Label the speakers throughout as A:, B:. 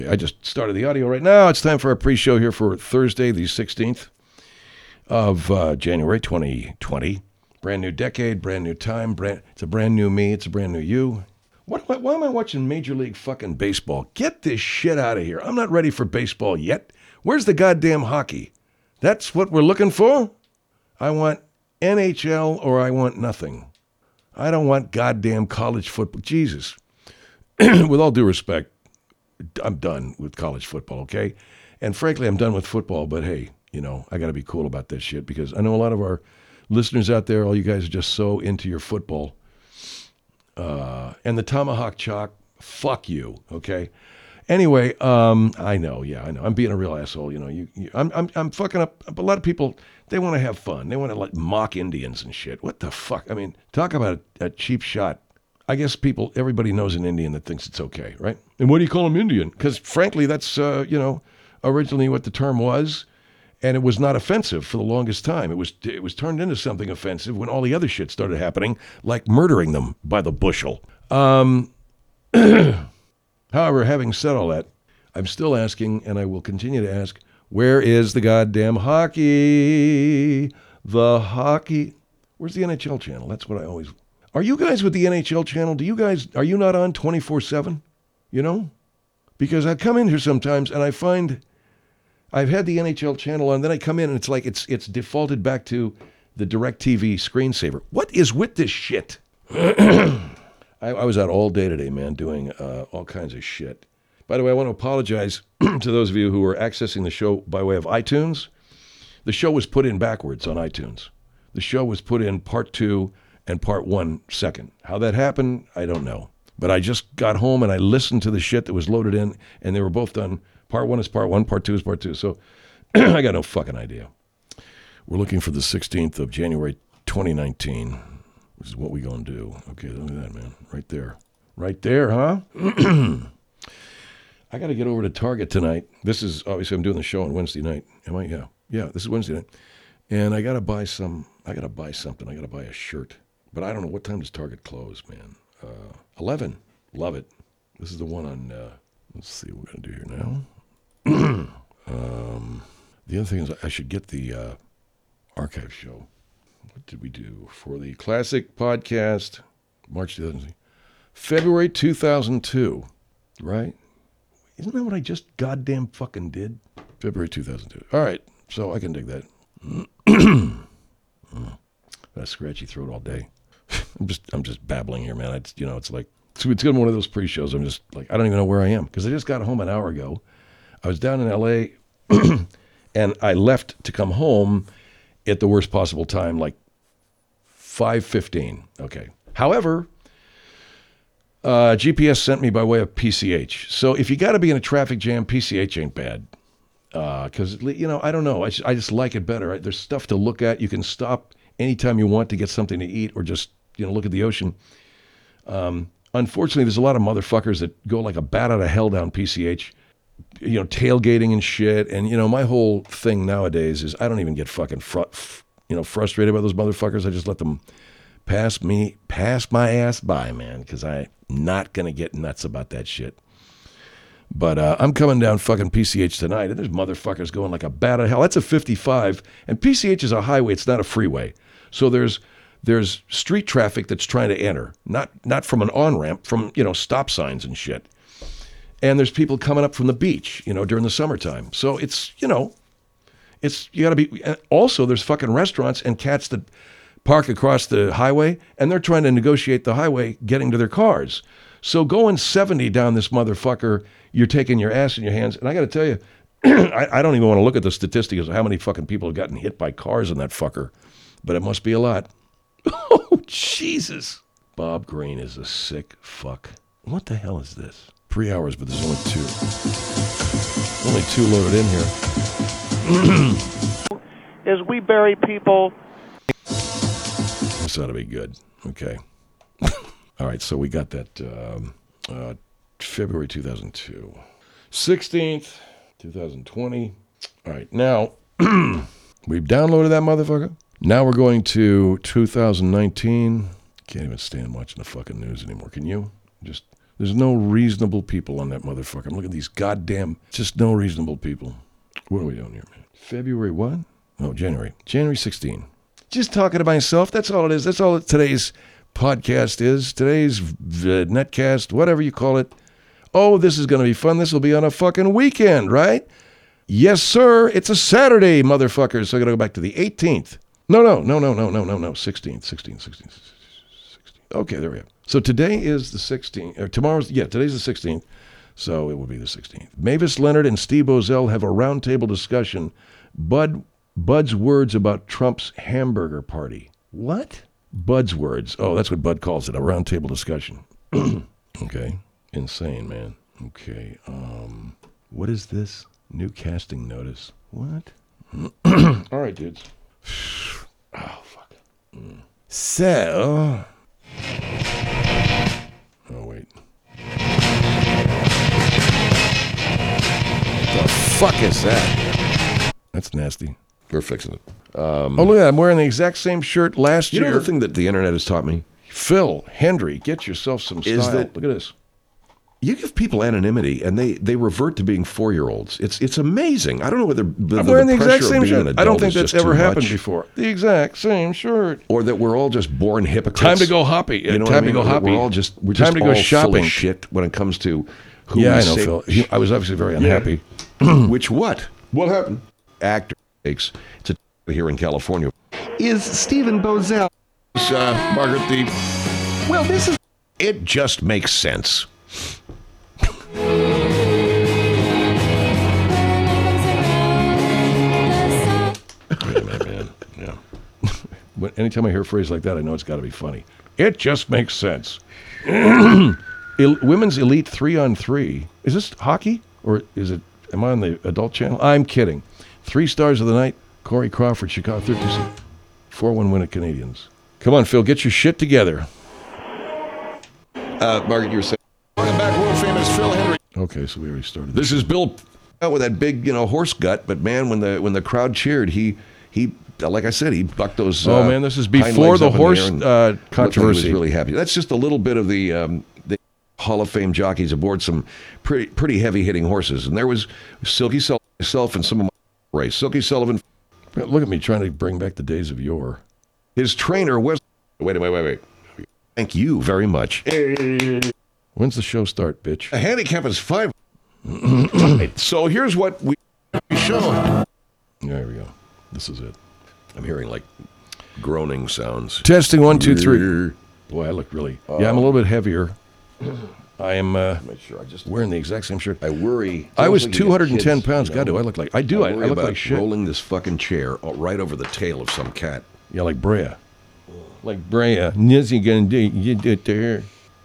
A: I just started the audio right now. It's time for our pre-show here for Thursday, the 16th of January 2020. Brand new decade, brand new time. It's a brand new me. It's a brand new you. Why am I watching Major League fucking baseball? Get this shit out of here. I'm not ready for baseball yet. Where's the goddamn hockey? That's what we're looking for? I want NHL or I want nothing. I don't want goddamn college football. Jesus. With all due respect, I'm done with college football, okay? And frankly, I'm done with football, but hey, you know, I got to be cool about this shit because I know a lot of our listeners out there, all you guys are just so into your football. And the tomahawk chalk, fuck you, okay? Anyway, I know. I'm being a real asshole, you know. I'm fucking up. A lot of people, they want to have fun. They want to like mock Indians and shit. What the fuck? I mean, talk about a cheap shot. I guess everybody knows an Indian that thinks it's okay, right? And what do you call them Indian? Because frankly, that's, originally what the term was. And it was not offensive for the longest time. It was turned into something offensive when all the other shit started happening, like murdering them by the bushel. However, having said all that, I'm still asking, and I will continue to ask, where is the goddamn hockey? The hockey. Where's the NHL channel? That's what I always... Are you guys with the NHL channel? Are you not on 24/7? You know? Because I come in here sometimes and I find I've had the NHL channel on, then I come in and it's like it's defaulted back to the DirecTV screensaver. What is with this shit? I was out all day today, man, doing all kinds of shit. By the way, I want to apologize to those of you who are accessing the show by way of iTunes. The show was put in backwards on iTunes. The show was put in part 2 and part 1 second. How that happened, I don't know. But I just got home and I listened to the shit that was loaded in, and they were both done. Part 1 is part 1, part 2 is part 2. So I got no fucking idea. We're looking for the 16th of January 2019, which is what we gonna do. Okay, look at that, man. Right there. Right there, huh? I got to get over to Target tonight. This is, obviously, I'm doing the show on Wednesday night. Am I? Yeah, this is Wednesday night. And I got to buy something. I got to buy a shirt. But I don't know, what time does Target close, man? 11. Love it. This is the one on, let's see what we're going to do here now. The other thing is I should get the archive show. What did we do for the classic podcast? March 2000, February 2002, right? Isn't that what I just goddamn fucking did? February 2002. All right, so I can dig that. Got a scratchy throat all day. I'm just babbling here, man. It's like it's one of those pre-shows. I'm just like, I don't even know where I am because I just got home an hour ago. I was down in L.A. and I left to come home at the worst possible time, like 5:15. Okay. However, GPS sent me by way of PCH. So if you got to be in a traffic jam, PCH ain't bad. Because, I don't know. I just like it better. Right? There's stuff to look at. You can stop anytime you want to get something to eat or just, look at the ocean. Unfortunately, there's a lot of motherfuckers that go like a bat out of hell down PCH, tailgating and shit. And, my whole thing nowadays is I don't even get fucking frustrated by those motherfuckers. I just let them pass my ass by, man, because I'm not going to get nuts about that shit. But I'm coming down fucking PCH tonight, and there's motherfuckers going like a bat out of hell. That's a 55, and PCH is a highway. It's not a freeway. So there's street traffic that's trying to enter, not from an on-ramp, from, stop signs and shit. And there's people coming up from the beach, during the summertime. So it's, you got to be, also there's fucking restaurants and cats that park across the highway, and they're trying to negotiate the highway getting to their cars. So going 70 down this motherfucker, you're taking your ass in your hands. And I got to tell you, I don't even want to look at the statistics of how many fucking people have gotten hit by cars in that fucker. But it must be a lot. Oh, Jesus. Bob Green is a sick fuck. What the hell is this? 3 hours, but there's only 2. Only 2 loaded in here.
B: Is we bury people.
A: This ought to be good. Okay. All right, so we got that February 2002. 16th, 2020. All right, now, we've downloaded that motherfucker. Now we're going to 2019. Can't even stand watching the fucking news anymore. Can you? This There's no reasonable people on that motherfucker. I'm looking at these goddamn, just no reasonable people. What are we doing here, man? February what? Oh, January. January 16. Just talking to myself. That's all it is. That's all today's podcast is. Today's netcast, whatever you call it. Oh, this is going to be fun. This will be on a fucking weekend, right? Yes, sir. It's a Saturday, motherfuckers. So I got to go back to the 18th. No. 16th. Okay, there we go. So today is the 16th. Today's the 16th. So it will be the 16th. Mavis Leonard and Steve Ozell have a roundtable discussion. Bud's words about Trump's hamburger party. What? Bud's words. Oh, that's what Bud calls it, a roundtable discussion. Okay. Insane, man. Okay. What is this? New casting notice. What? All right, dudes. Oh, fuck. So. Oh, wait. What the fuck is that? That's nasty.
B: We're fixing it.
A: Oh, look at that. I'm wearing the exact same shirt last year.
B: You know the thing that the internet has taught me?
A: Phil Hendry, get yourself some style.
B: Is that-
A: Look at this.
B: You give people anonymity, and they revert to being 4-year-olds. It's amazing. I don't know whether
A: I'm wearing the exact
B: pressure of
A: same
B: being an
A: shirt.
B: adult
A: I don't think
B: is
A: that's
B: just
A: ever
B: too
A: happened
B: much,
A: before. The exact same shirt.
B: or that we're all just born hypocrites.
A: Time to go hoppy.
B: You know
A: Time
B: what I
A: to
B: mean?
A: go hoppy.
B: We're all just
A: Time
B: just
A: to go
B: all full
A: shopping.
B: of shit when it comes to who
A: Yeah,
B: we
A: I know,
B: say.
A: Phil. I was obviously very unhappy.
B: Which what? What happened? Actor takes to here in California is Stephen Bozell.
A: Margaret,
B: Well, this is. It just makes sense.
A: Wait a minute, man. Yeah. Anytime I hear a phrase like that, I know it's got to be funny. It just makes sense. Women's Elite 3-on-3. Is this hockey? Or is it, am I on the adult channel? I'm kidding. 3 stars of the night, Corey Crawford, Chicago 36. 4-1 win at Canadians. Come on, Phil, get your shit together.
B: Margaret, you were saying. Welcome back, world famous Phil Hendry.
A: Okay, so we already started.
B: This is Bill out with that big, horse gut. But man, when the crowd cheered, he like I said, he bucked those.
A: Oh man, this is
B: hind
A: before
B: legs
A: the
B: up in
A: horse
B: air and looked like he
A: controversy.
B: was really happy. That's just a little bit of the Hall of Fame jockeys aboard some pretty heavy hitting horses, and there was Silky Sullivan, myself, and some of my race. Silky Sullivan,
A: Look at me trying to bring back the days of yore.
B: his trainer was. Wait. Thank you very much.
A: When's the show start, bitch?
B: A handicap is 5. So here's what we show.
A: There we go. This is it.
B: I'm hearing like groaning sounds.
A: Testing 1, 2, 3. Boy, I look really. Yeah, I'm a little bit heavier. I am
B: Make sure I just.
A: wearing the exact same shirt.
B: I worry.
A: I was
B: Feels like you
A: 210
B: get kids,
A: pounds.
B: you
A: God,
B: know?
A: do I look like I do? I
B: worry
A: look
B: about
A: like shit.
B: rolling this fucking chair right over the tail of some cat.
A: Yeah, like Brea. Like Brea. Nizzy gonna do you did it to her.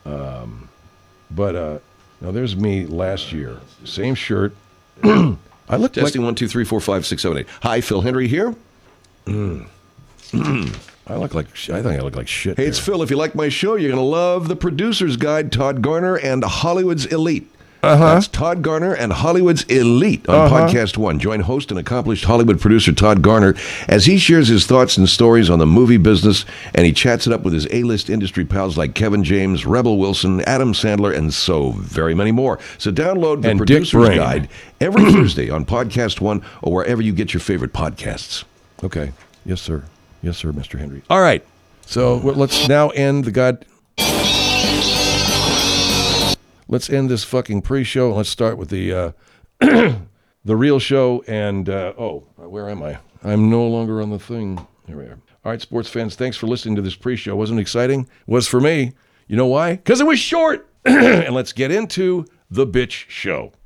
A: But now there's me last year. Same shirt. I look
B: Testing 1, 2, 3, 4, 5, 6, 7, 8. Hi, Phil Hendry here.
A: I look like I think I look like shit.
B: Hey, it's Phil. If you like my show, you're gonna love the Producer's Guide, Todd Garner and Hollywood's Elite. That's Todd Garner and Hollywood's Elite on Podcast One. Join host and accomplished Hollywood producer Todd Garner as he shares his thoughts and stories on the movie business, and he chats it up with his A-list industry pals like Kevin James, Rebel Wilson, Adam Sandler, and so very many more. So download the
A: And Dick
B: Producer's
A: Brain.
B: Guide every Thursday on Podcast One or wherever you get your favorite podcasts.
A: Okay. Yes, sir. Yes, sir, Mr. Henry. All right. So let's now end the Let's end this fucking pre-show. Let's start with the the real show. And where am I? I'm no longer on the thing. Here we are. All right, sports fans, thanks for listening to this pre-show. Wasn't it exciting? It was for me. You know why? Because it was short. And let's get into the bitch show.